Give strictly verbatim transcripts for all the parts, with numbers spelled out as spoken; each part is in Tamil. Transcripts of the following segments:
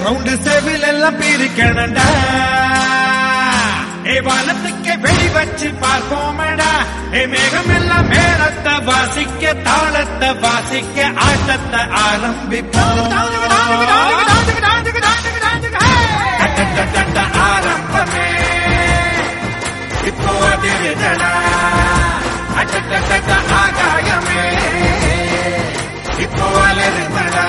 ரவுண்டு செவில் எல்லாம் பிரிக்கணண்டா ஏ வானத்துக்கு வெடி வச்சு பார்ப்போமடா ஏ மேகம் எல்லாம் மேலத்தை வாசிக்க தாளத்தை வாசிக்க ஆட்டத்தை ஆரம்பிப்போம் ஆரம்பமே இப்போ அதிரடா அட்டட்ட ஆகாயமே இப்போ அலறுமடா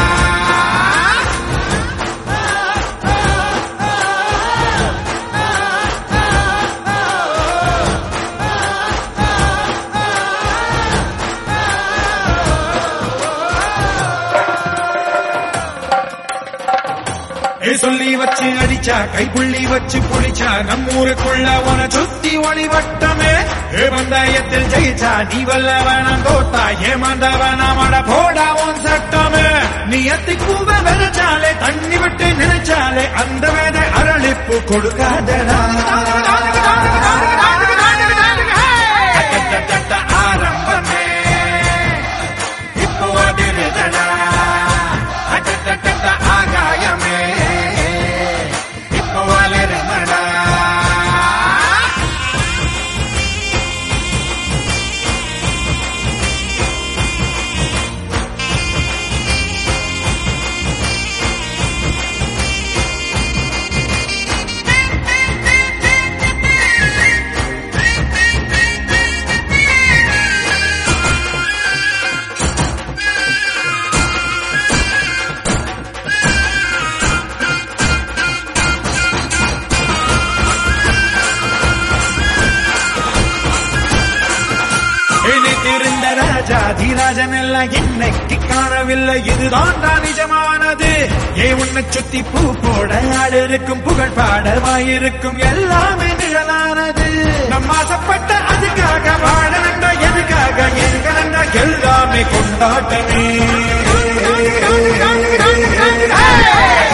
சொல்லி வச்சு அடிச்சா கைப்புள்ளி வச்சு புடிச்சா நம்மூருக்குள்ள உன சுத்தி ஒளிவட்டமே ஏ பந்தாயத்தில் ஜெயிச்சா நீ வல்லவனம் தோத்தா ஏமாந்தவனமட போடா உன் சட்டமே நீ அத்தி கூவ வெறச்சாலே தண்ணி விட்டு நினைச்சாலே அந்த வேத அரளிப்பு கொடுக்காதடா ஆரம்பமே இப்போ அதிரடா ஆகாயமே ராஜன் எல்லாம் என்னைக்கு காணவில்லை இதுதான் தான் நிஜமானது ஏ உன்னை சுத்தி பூ போட ஆடு இருக்கும் புகழ் பாட வாயிருக்கும் எல்லாமே நிழலானது நம் ஆசைப்பட்ட அதுக்காக வாழனண்டா எதுக்காக எங்கனண்டா எல்லாமே கொண்டாட்டமே